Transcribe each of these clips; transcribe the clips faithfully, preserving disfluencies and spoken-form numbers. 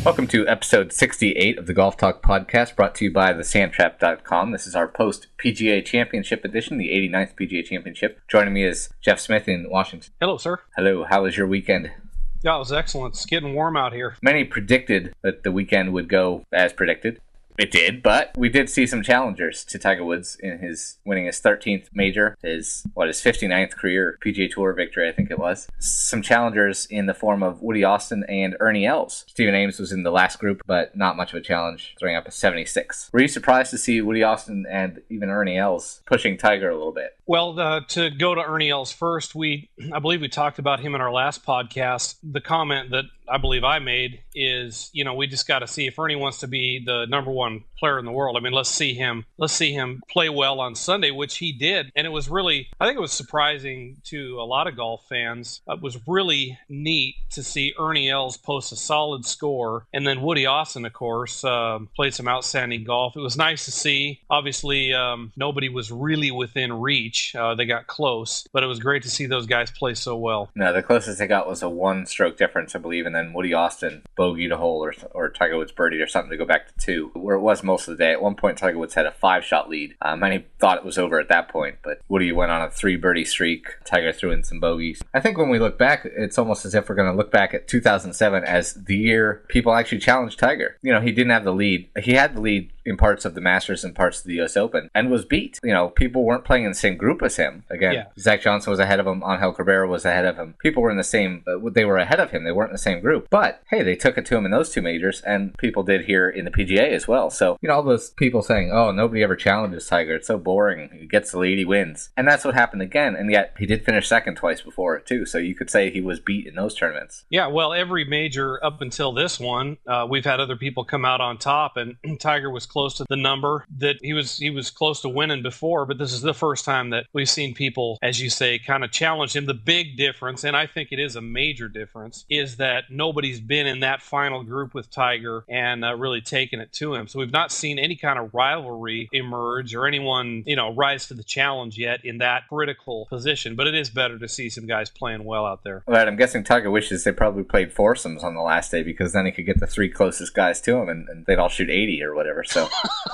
Welcome to episode sixty-eight of the Golf Talk podcast, brought to you by the sand trap dot com. This is our post-P G A Championship edition, the eighty-ninth P G A Championship. Joining me is Jeff Smith in Washington. Hello, sir. Hello. How was your weekend? Yeah, it was excellent. It's getting warm out here. Many predicted that the weekend would go as predicted. It did, but we did see some challengers to Tiger Woods in his winning his thirteenth major, his what his fifty-ninth career P G A Tour victory, I think it was. Some challengers in the form of Woody Austin and Ernie Els. Stephen Ames was in the last group, but not much of a challenge, throwing up a seventy-six. Were you surprised to see Woody Austin and even Ernie Els pushing Tiger a little bit? Well, uh, to go to Ernie Els first, we I believe we talked about him in our last podcast. The comment that I believe I made is, you know, we just got to see if Ernie wants to be the number one player in the world. I mean, let's see him, let's see him play well on Sunday, which he did. And it was really, I think it was surprising to a lot of golf fans. It was really neat to see Ernie Els post a solid score. And then Woody Austin, of course, uh, played some outstanding golf. It was nice to see. Obviously, um, nobody was really within reach. Uh, they got close, but it was great to see those guys play so well. No, the closest they got was a one-stroke difference, I believe, and then Woody Austin bogeyed a hole or, or Tiger Woods birdied or something to go back to two, where it was most of the day. At one point, Tiger Woods had a five-shot lead. Uh, many thought it was over at that point, but Woody went on a three-birdie streak. Tiger threw in some bogeys. I think when we look back, it's almost as if we're going to look back at two thousand seven as the year people actually challenged Tiger. You know, he didn't have the lead. He had the lead in parts of the Masters and parts of the U S Open and was beat. You know, people weren't playing in the same group as him. Again, yeah. Zach Johnson was ahead of him. Angel Cabrera was ahead of him. People were in the same, uh, they were ahead of him. They weren't in the same group. But, hey, they took it to him in those two majors, and people did here in the P G A as well. So, you know, all those people saying, oh, nobody ever challenges Tiger. It's so boring. He gets the lead, he wins. And that's what happened again. And yet, he did finish second twice before it, too. So you could say he was beat in those tournaments. Yeah, well, every major up until this one, uh, we've had other people come out on top, and Tiger was close to the number that he was he was close to winning before, but this is the first time that we've seen people, as you say, kind of challenge him. The big difference, and I think it is a major difference, is that nobody's been in that final group with Tiger and uh, really taken it to him. So we've not seen any kind of rivalry emerge or anyone, you know, rise to the challenge yet in that critical position, but it is better to see some guys playing well out there. Right, I'm guessing Tiger wishes they probably played foursomes on the last day, because then he could get the three closest guys to him and, and they'd all shoot eighty or whatever, so...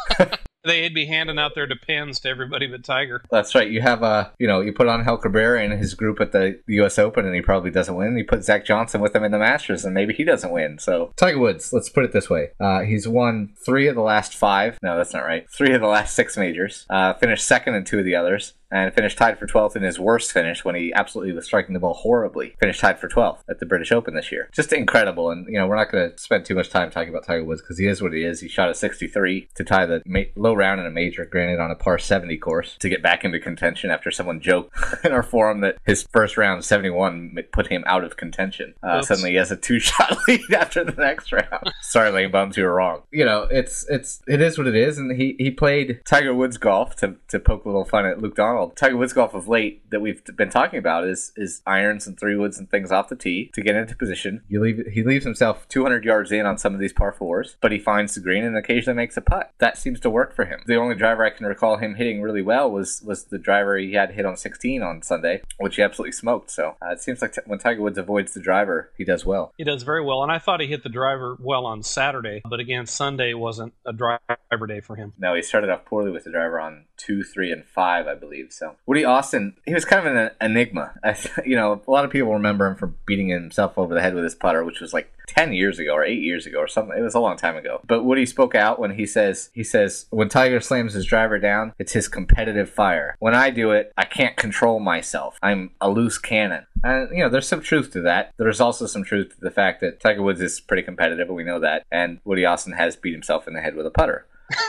They'd be handing out their depends to everybody but Tiger. That's right. You have, uh, you know, you put on Angel Cabrera in his group at the U S Open and he probably doesn't win. You put Zach Johnson with him in the Masters and maybe he doesn't win. So Tiger Woods, let's put it this way. Uh, he's won three of the last five. No, that's not right. Three of the last six majors. Uh, finished second in two of the others. And finished tied for twelfth in his worst finish when he absolutely was striking the ball horribly. Finished tied for twelfth at the British Open this year. Just incredible. And, you know, we're not going to spend too much time talking about Tiger Woods because he is what he is. He shot a sixty-three to tie the ma- low round in a major, granted on a par seventy course, to get back into contention after someone joked in our forum that his first round, seventy-one, put him out of contention. Uh, suddenly he has a two-shot lead after the next round. Sorry, Lane Bums, you were wrong. You know, it's it's it is what it is. And he, he played Tiger Woods golf to, to poke a little fun at Luke Donald. Tiger Woods golf of late that we've been talking about is is irons and three woods and things off the tee to get into position. You leave, he leaves himself two hundred yards in on some of these par fours, but he finds the green and occasionally makes a putt. That seems to work for him. The only driver I can recall him hitting really well was was the driver he had hit on sixteen on Sunday, which he absolutely smoked. So uh, it seems like t- when Tiger Woods avoids the driver, he does well. He does very well, and I thought he hit the driver well on Saturday, but again, Sunday wasn't a driver day for him. No, he started off poorly with the driver on two, three, and five, I believe. So Woody Austin, he was kind of an enigma. I, you know, a lot of people remember him for beating himself over the head with his putter, which was like ten years ago or eight years ago or something. It was a long time ago. But Woody spoke out when he says, he says, when Tiger slams his driver down, it's his competitive fire. When I do it, I can't control myself. I'm a loose cannon. And, you know, there's some truth to that. There's also some truth to the fact that Tiger Woods is pretty competitive, and we know that. And Woody Austin has beat himself in the head with a putter.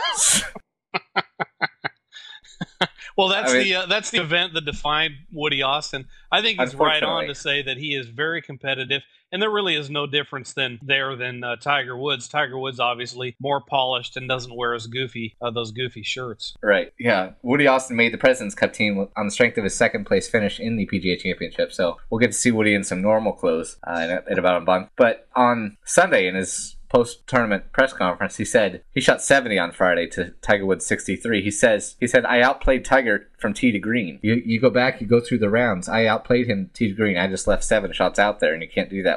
Well, that's I mean, the uh, that's the event that defined Woody Austin. I think he's right on to say that he is very competitive, and there really is no difference than there than uh, Tiger Woods. Tiger Woods obviously more polished and doesn't wear as goofy uh, those goofy shirts. Right. Yeah. Woody Austin made the President's Cup team on the strength of his second place finish in the P G A Championship. So we'll get to see Woody in some normal clothes uh, in, in about a month. But on Sunday in his post-tournament press conference, he said he shot seventy on Friday to Tiger Woods sixty-three. He says, he said, I outplayed Tiger from tee to green. You you go back, you go through the rounds. I outplayed him tee to green. I just left seven shots out there, and you can't do that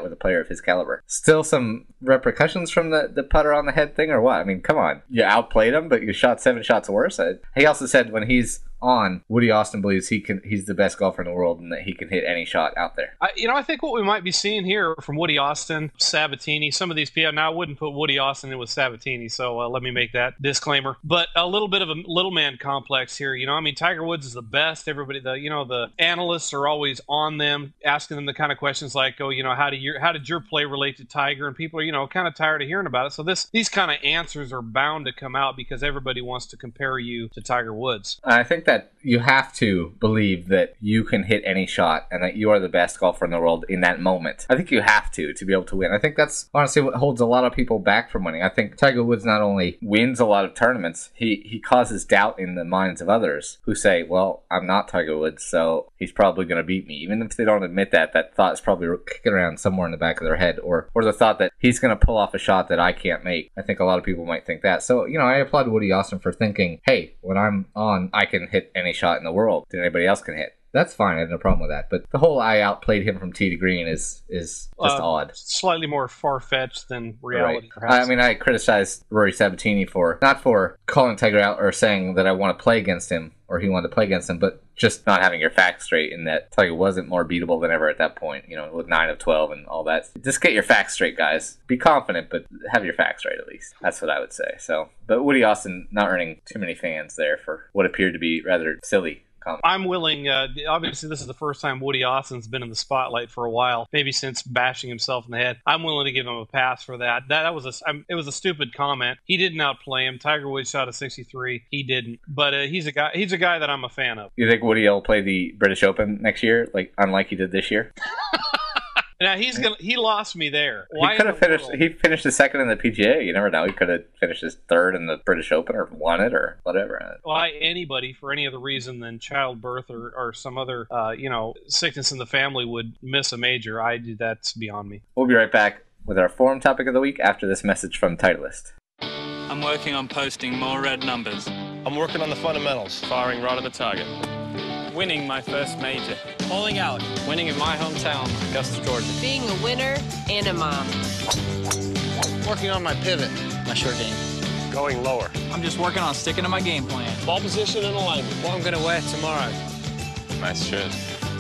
that with a player of his caliber. Still some repercussions from the, the putter on the head thing, or what? I mean, come on. You outplayed him, but you shot seven shots worse. He also said when he's on, Woody Austin believes he can he's the best golfer in the world and that he can hit any shot out there. I, you know, I think what we might be seeing here from Woody Austin, Sabatini, some of these people, now I wouldn't put Woody Austin in with Sabatini, so uh, let me make that disclaimer. But a little bit of a little man complex here. You know, I mean, Tiger Woods is the best. Everybody, the you know, the analysts are always on them, asking them the kind of questions like, oh, you know, how do you how did your play relate to Tiger? And people are, you know, kind of tired of hearing about it. So this these kind of answers are bound to come out because everybody wants to compare you to Tiger Woods. I think that you have to believe that you can hit any shot and that you are the best golfer in the world in that moment. I think you have to to be able to win. I think that's honestly what holds a lot of people back from winning. I think Tiger Woods not only wins a lot of tournaments, he, he causes doubt in the minds of others who say, well, I'm not Tiger Woods, so he's probably going to beat me. Even if they don't admit that, that thought is probably kicking around somewhere in the back of their head, or, or the thought that he's going to pull off a shot that I can't make. I think a lot of people might think that. So, you know, I applaud Woody Austin for thinking, hey, when I'm on, I can hit any shot in the world that anybody else can hit. That's fine. I have no problem with that. But the whole I outplayed him from tee to green is is just uh, odd. Slightly more far-fetched than reality, right. perhaps. I mean, I criticized Rory Sabatini for, not for calling Tiger out or saying that I want to play against him or he wanted to play against him, but just not having your facts straight in that Tiger wasn't more beatable than ever at that point, you know, with nine of twelve and all that. Just get your facts straight, guys. Be confident, but have your facts right at least. That's what I would say. So, but Woody Austin not earning too many fans there for what appeared to be rather silly comment. I'm willing, uh, obviously this is the first time Woody Austin's been in the spotlight for a while, maybe since bashing himself in the head. I'm willing to give him a pass for that. That, that was a, I'm, it was a stupid comment. He didn't outplay him. Tiger Woods shot a sixty-three. He didn't. But uh, he's a guy. He's a guy that I'm a fan of. You think Woody will play the British Open next year, like unlike he did this year? Now he's gonna. He lost me there. Why he could have finished. World? He finished his second in the P G A. You never know. He could have finished his third in the British Open or won it or whatever. Why anybody for any other reason than childbirth or, or some other uh, you know sickness in the family would miss a major? I do. That's beyond me. We'll be right back with our forum topic of the week after this message from Titleist. I'm working on posting more red numbers. I'm working on the fundamentals. Firing right at the target. Winning my first major. Pulling out. Winning in my hometown, Augusta, Georgia. Being a winner and a mom. Working on my pivot. My short game. Going lower. I'm just working on sticking to my game plan. Ball position and alignment. What I'm going to wear tomorrow. Nice shit.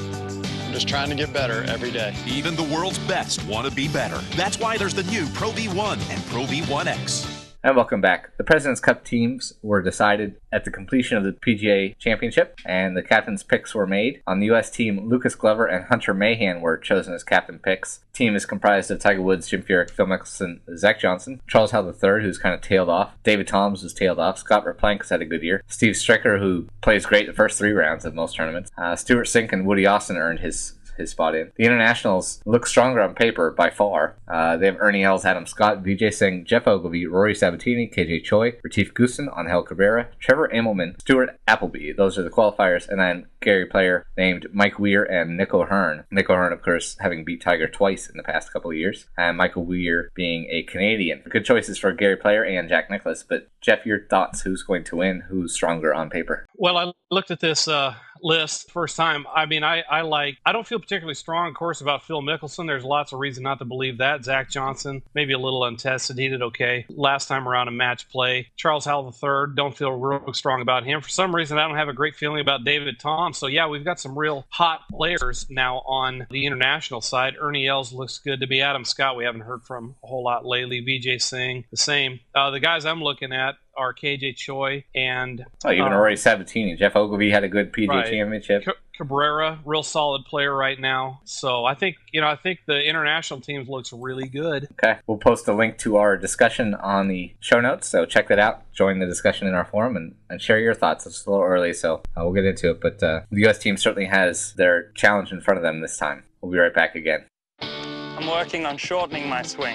I'm just trying to get better every day. Even the world's best want to be better. That's why there's the new Pro V one and Pro V one X. And welcome back. The President's Cup teams were decided at the completion of the P G A Championship, and the captain's picks were made. On the U S team, Lucas Glover and Hunter Mahan were chosen as captain picks. The team is comprised of Tiger Woods, Jim Furyk, Phil Mickelson, Zach Johnson, Charles Howell the third, who's kind of tailed off, David Toms, who's tailed off, Scott Verplank has had a good year, Steve Stricker, who plays great the first three rounds of most tournaments, uh, Stuart Sink and Woody Austin earned his his spot in. The internationals look stronger on paper by far. Uh, they have Ernie Els, Adam Scott, Vijay Singh, Jeff Ogilvy, Rory Sabatini, K J Choi, Retief Goosen, Angel Cabrera, Trevor Immelman, Stuart Appleby. Those are the qualifiers. And then Gary Player named Mike Weir and Nick O'Hearn. Nick O'Hearn, of course, having beat Tiger twice in the past couple of years. And Michael Weir being a Canadian. Good choices for Gary Player and Jack Nicklaus. But Jeff, your thoughts? Who's going to win? Who's stronger on paper? Well, I looked at this uh, list first time. I mean, I, I like, I don't feel particularly strong, of course, about Phil Mickelson. There's lots of reason not to believe that. Zach Johnson, maybe a little untested. He did okay last time around in match play. Charles Howell the third, don't feel real strong about him. For some reason, I don't have a great feeling about David Tom. So, yeah, we've got some real hot players now on the international side. Ernie Els looks good to be. Adam Scott, we haven't heard from a whole lot lately. Vijay Singh, the same. Uh, the guys I'm looking at are K J Choi and oh, even uh, Rory Sabatini. Jeff Ogilvy had a good P G A right. championship. C- Cabrera, real solid player right now. So I think you know I think the international teams looks really good. Okay, we'll post a link to our discussion on the show notes, so check that out. Join the discussion in our forum and, and share your thoughts. It's a little early, so uh, we'll get into it. But uh, the U S team certainly has their challenge in front of them this time. We'll be right back again. I'm working on shortening my swing.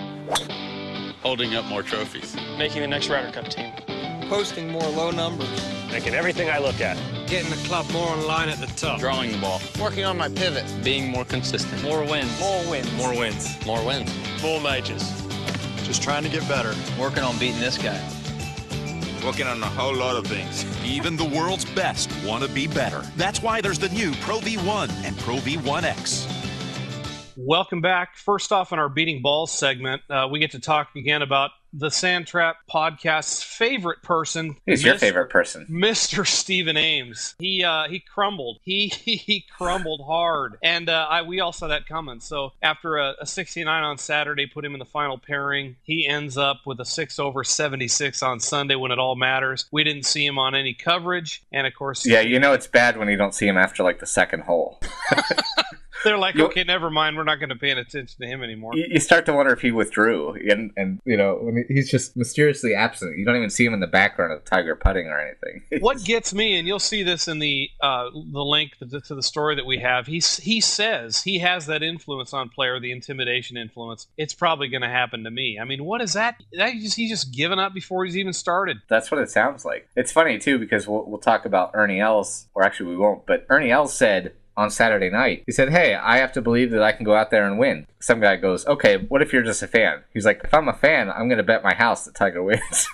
Holding up more trophies. Making the next Ryder Cup team. Posting more low numbers. Making everything I look at. Getting the club more in line at the top. Drawing the ball. Working on my pivot. Being more consistent. More wins. More wins. More wins. More wins. More majors. Just trying to get better. Working on beating this guy. Working on a whole lot of things. Even the world's best want to be better. That's why there's the new Pro V one and Pro V one X. Welcome back. First off, in our Beating Balls segment, uh, we get to talk again about the Sand Trap podcast's favorite person. Who's your favorite person? Mister Stephen Ames. He uh, he crumbled. He he crumbled hard, and uh, I we all saw that coming. So after a, a sixty-nine on Saturday, put him in the final pairing. He ends up with a six over seventy-six on Sunday when it all matters. We didn't see him on any coverage, and of course, yeah, you know it's bad when you don't see him after like the second hole. They're like, You- okay, never mind. We're not going to pay attention to him anymore. You you start to wonder if he withdrew, and and you know when he's just mysteriously absent. You don't even see him in the background of Tiger putting or anything. What gets me, and you'll see this in the uh, the link to, to the story that we have, he, he says he has that influence on player, the intimidation influence. It's probably going to happen to me. I mean, what is that? that just, he's just given up before he's even started. That's what it sounds like. It's funny too because we'll we'll talk about Ernie Els, or actually we won't. But Ernie Els said on Saturday night, he said, "Hey, I have to believe that I can go out there and win." Some guy goes, "Okay, what if you're just a fan?" He's like, "If I'm a fan, I'm going to bet my house that Tiger wins."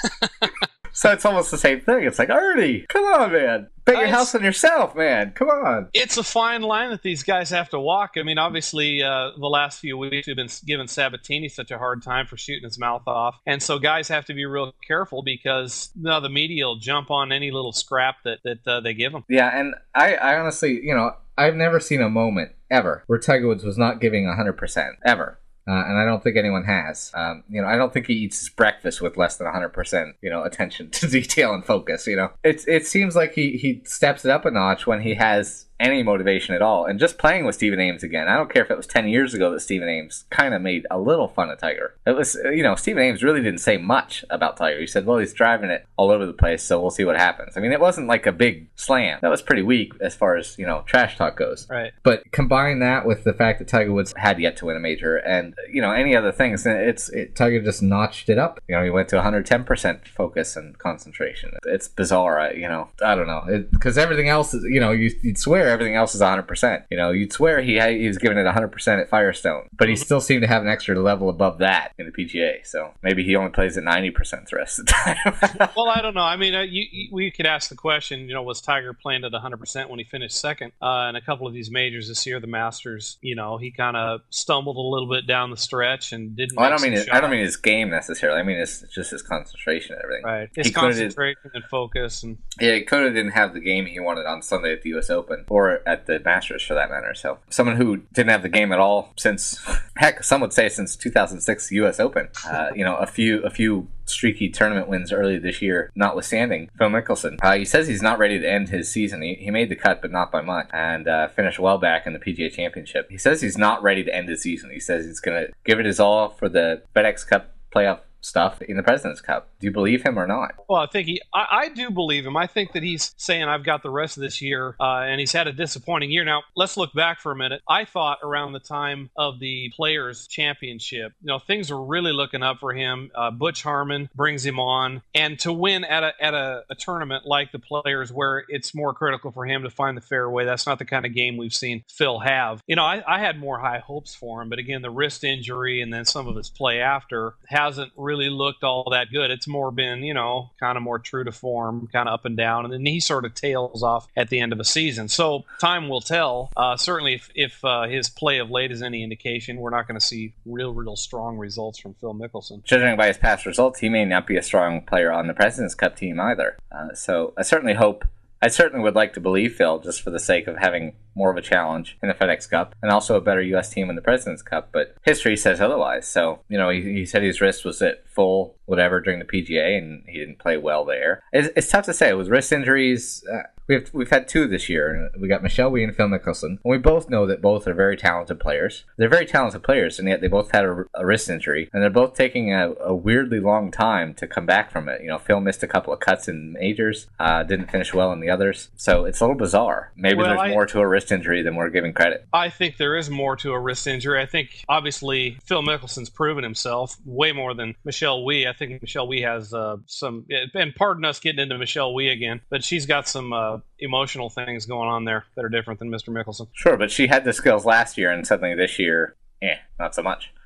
So it's almost the same thing. It's like, Ernie, come on, man. Bet your Uh, house on yourself, man. Come on. It's a fine line that these guys have to walk. I mean, obviously, uh, the last few weeks we've been giving Sabatini such a hard time for shooting his mouth off. And so guys have to be real careful because now the media will jump on any little scrap that, that uh, they give them. Yeah, and I, I honestly, you know, I've never seen a moment ever where Tiger Woods was not giving one hundred percent, ever. Uh, and I don't think anyone has. Um, you know, I don't think he eats his breakfast with less than one hundred percent, you know, attention to detail and focus, you know. It's, it seems like he, he steps it up a notch when he has any motivation at all. And just playing with Stephen Ames again, I don't care if it was ten years ago that Stephen Ames kind of made a little fun of Tiger. It was, you know, Stephen Ames really didn't say much about Tiger. He said, well, he's driving it all over the place, so we'll see what happens. I mean, it wasn't like a big slam. That was pretty weak as far as, you know, trash talk goes. Right. But combine that with the fact that Tiger Woods had yet to win a major and, you know, any other things, it's it, Tiger just notched it up. You know, he went to one hundred ten percent focus and concentration. It's bizarre, I, you know. I don't know. Because everything else is, you know, you, you'd swear everything else is one hundred percent. You know, you'd swear he had, he was giving it one hundred percent at Firestone. But he still seemed to have an extra level above that in the P G A. So maybe he only plays at ninety percent the rest of the time. Well, I don't know. I mean, uh, you, you, we could ask the question, you know, was Tiger playing at one hundred percent when he finished second? Uh, in a couple of these majors this year, the Masters, you know, he kind of stumbled a little bit down the stretch and didn't well, I make don't mean some his, I don't shots. mean his game necessarily. I mean it's just his concentration and everything. Right. His He could've- concentration and focus. And Yeah, he could have didn't have the game he wanted on Sunday at the U S Open or at the Masters for that matter. So someone who didn't have the game at all since, heck, some would say since two thousand six U S Open. Uh, you know, a few a few streaky tournament wins early this year, notwithstanding. Phil Mickelson, uh, he says he's not ready to end his season. He, he made the cut, but not by much, and uh, finished well back in the P G A Championship. He says he's not ready to end his season. He says he's going to give it his all for the FedEx Cup playoff stuff in the President's Cup. Do you believe him or not? well, I think he, I, I do believe him. I think that he's saying I've got the rest of this year, uh, and he's had a disappointing year. Now, let's look back for a minute. I thought around the time of the Players Championship, you know, things were really looking up for him. Uh, Butch Harmon brings him on, and to win at a at a, a tournament like the Players, where it's more critical for him to find the fairway. That's not the kind of game we've seen Phil have. You know, I, I had more high hopes for him, but again, the wrist injury and then some of his play after hasn't really looked all that good. It's more been, you know, kind of more true to form, kind of up and down, and then he sort of tails off at the end of a season. So time will tell. Uh, certainly, if, if uh, his play of late is any indication, we're not going to see real, real strong results from Phil Mickelson. Judging by his past results, he may not be a strong player on the President's Cup team either. Uh, so I certainly hope, I certainly would like to believe Phil, just for the sake of having more of a challenge in the FedEx Cup and also a better U S team in the President's Cup. But history says otherwise. So, you know, he, he said his wrist was at full whatever during the P G A and he didn't play well there. It's, it's tough to say. With wrist injuries, uh, we've we've had two this year. We got Michelle Wie and Phil Mickelson. And we both know that both are very talented players. They're very talented players, and yet they both had a, a wrist injury. And they're both taking a, a weirdly long time to come back from it. You know, Phil missed a couple of cuts in majors, uh, didn't finish well in the others. So it's a little bizarre. Maybe Well, there's I- more to a wrist injury than we're giving credit. I think there is more to a wrist injury. I think, obviously, Phil Mickelson's proven himself way more than Michelle Wie. I think Michelle Wie has uh, some, and pardon us getting into Michelle Wie again, but she's got some uh, emotional things going on there that are different than Mister Mickelson. Sure, but she had the skills last year, and suddenly this year, eh, not so much.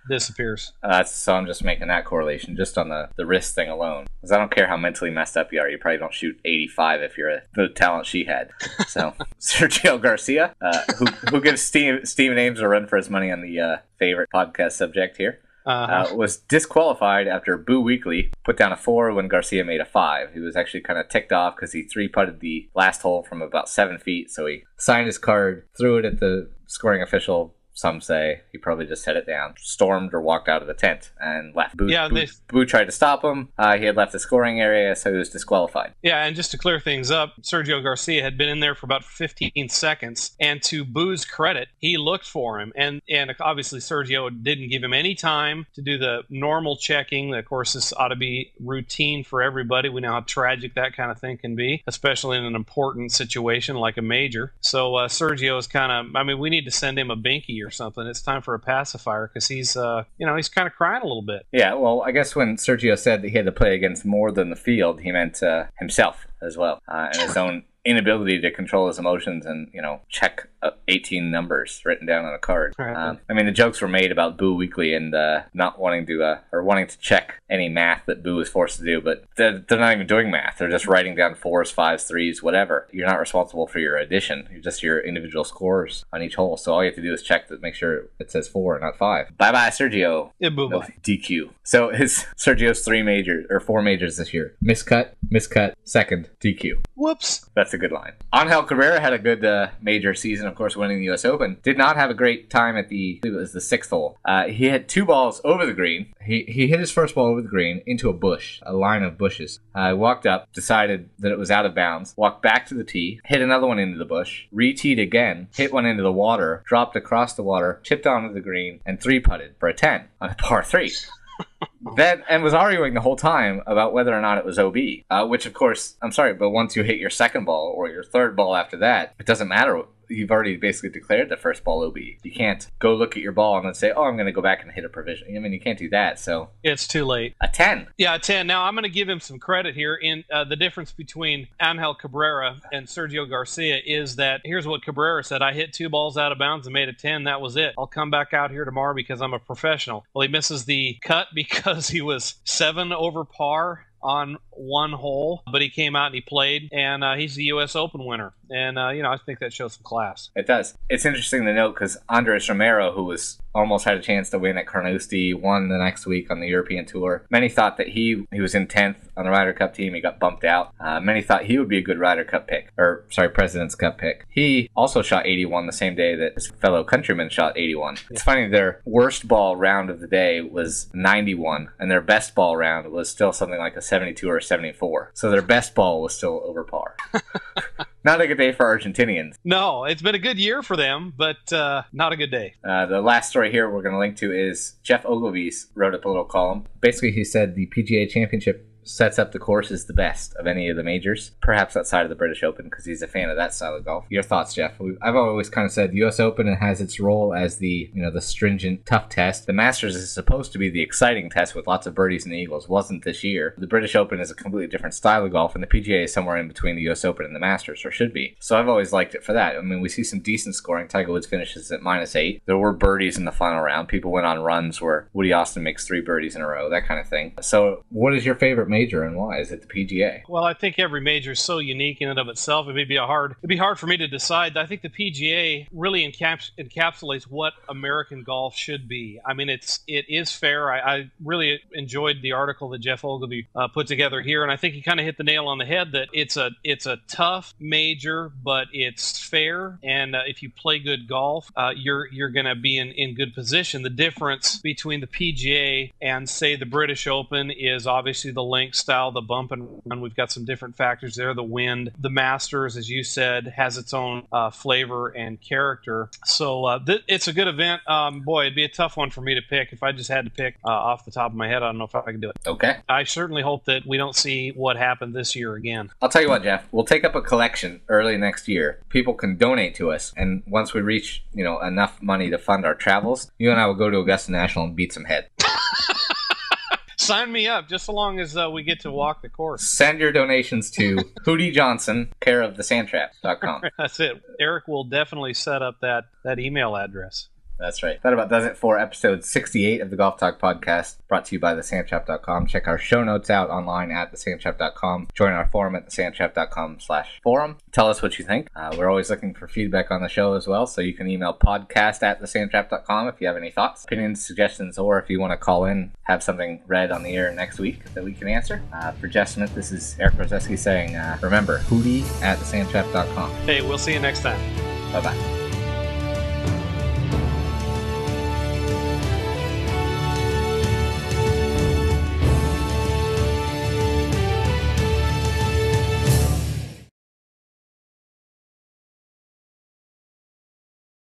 disappears. Uh, so I'm just making that correlation just on the, the wrist thing alone. Because I don't care how mentally messed up you are. You probably don't shoot eighty-five if you're a, the talent she had. So Sergio Garcia, uh, who who gives Steve, Stephen Ames a run for his money on the uh, favorite podcast subject here, Uh-huh. uh, was disqualified after Boo Weekley put down a four when Garcia made a five. He was actually kind of ticked off because he three-putted the last hole from about seven feet. So he signed his card, threw it at the scoring official. Some say he probably just set it down, stormed or walked out of the tent, and left. Boo, Yeah, Boo, they- Boo tried to stop him. Uh, he had left the scoring area, so he was disqualified. Yeah, and just to clear things up, Sergio Garcia had been in there for about fifteen seconds, and to Boo's credit, he looked for him, and and obviously Sergio didn't give him any time to do the normal checking. Of course, this ought to be routine for everybody. We know how tragic that kind of thing can be, especially in an important situation like a major. So uh, Sergio is kind of, I mean, we need to send him a binky or something. It's time for a pacifier because he's, uh, you know, he's kind of crying a little bit. Yeah, well, I guess when Sergio said that he had to play against more than the field, he meant uh, himself as well, uh, and his own inability to control his emotions and, you know, check uh, eighteen numbers written down on a card. Right. Um, I mean, the jokes were made about Boo Weekley and uh, not wanting to, uh, or wanting to check any math that Boo was forced to do, but they're, they're not even doing math. They're just writing down fours, fives, threes, whatever. You're not responsible for your addition. You're just your individual scores on each hole. So all you have to do is check to make sure it says four, not five. Bye-bye, Sergio. Yeah, boo No, bye. D Q. So his Sergio's three majors, or four majors this year. Miscut, miscut, second, D Q. Whoops. That's a good line. Angel Cabrera had a good uh, major season, of course, winning the U S Open. Did not have a great time at the, I believe it was the sixth hole. Uh, he had two balls over the green. He he hit his first ball over the green into a bush, a line of bushes. I uh, walked up, decided that it was out of bounds, walked back to the tee, hit another one into the bush, re-teed again, hit one into the water, dropped across the water, chipped onto the green, and three-putted for a ten on a par three. Then and was arguing the whole time about whether or not it was O B, uh, which of course, I'm sorry, but once you hit your second ball or your third ball after that, it doesn't matter. You've already basically declared the first ball O B. You can't go look at your ball and then say, oh, I'm going to go back and hit a provision. I mean, you can't do that. So It's too late. a ten. Yeah, ten. Now, I'm going to give him some credit here. In uh, the difference between Angel Cabrera and Sergio Garcia is that here's what Cabrera said. I hit two balls out of bounds and made a ten. That was it. I'll come back out here tomorrow because I'm a professional. Well, he misses the cut because he was seven over par on one hole, but he came out and he played, and uh, he's the U S Open winner. And, uh, you know, I think that shows some class. It does. It's interesting to note because Andres Romero, who was almost had a chance to win at Carnoustie, won the next week on the European Tour. Many thought that he he was in tenth on the Ryder Cup team. He got bumped out. Uh, many thought he would be a good Ryder Cup pick, or sorry, President's Cup pick. He also shot eighty-one the same day that his fellow countryman shot eighty-one. It's funny, their worst ball round of the day was ninety-one, and their best ball round was still something like a seventy-two or a seventy-four. So their best ball was still over par. Not a good day for Argentinians. No, it's been a good year for them, but uh, not a good day. Uh, the last story here we're going to link to is Jeff Ogilvy wrote up a little column. Basically, he said the P G A Championship sets up the course as the best of any of the majors, perhaps outside of the British Open, because he's a fan of that style of golf. Your thoughts, Jeff? We've, I've always kind of said the U S Open has its role as the, you know, the stringent, tough test. The Masters is supposed to be the exciting test with lots of birdies and eagles. Wasn't this year. The British Open is a completely different style of golf, and the P G A is somewhere in between the U S Open and the Masters, or should be. So I've always liked it for that. I mean, we see some decent scoring. Tiger Woods finishes at minus eight. There were birdies in the final round. People went on runs where Woody Austin makes three birdies in a row, that kind of thing. So what is your favorite major and why? Is it the P G A? Well, I think every major is so unique in and of itself. It may be a hard. It'd be hard for me to decide. I think the P G A really encaps, encapsulates what American golf should be. I mean, it's it is fair. I, I really enjoyed the article that Jeff Ogilvy uh, put together here, and I think he kind of hit the nail on the head that it's a it's a tough major, but it's fair. And uh, if you play good golf, uh, you're you're going to be in, in good position. The difference between the P G A and say the British Open is obviously the link style, the bump and run. We've got some different factors there. The wind, the Masters, as you said, has its own uh, flavor and character. So uh, th- it's a good event. Um, boy, it'd be a tough one for me to pick. If I just had to pick uh, off the top of my head, I don't know if I could do it. Okay. I certainly hope that we don't see what happened this year again. I'll tell you what, Jeff. We'll take up a collection early next year. People can donate to us, and once we reach, you know, enough money to fund our travels, you and I will go to Augusta National and beat some head. Sign me up, just so long as uh, we get to walk the course. Send your donations to Hootie Johnson, care of the sandtrap dot com. That's it. Eric will definitely set up that, that email address. That's right. That about does it for episode sixty-eight of the Golf Talk podcast, brought to you by the sand trap dot com. Check our show notes out online at the sand trap dot com. Join our forum at the sand trap dot com slash forum. Tell us what you think. Uh, we're always looking for feedback on the show as well, so you can email podcast at the sand trap dot com if you have any thoughts, opinions, suggestions, or if you want to call in, have something read on the air next week that we can answer. Uh, for Jeff Smith, this is Eric Rozeski saying, uh, remember, hootie at the sand trap dot com. Hey, we'll see you next time. Bye-bye.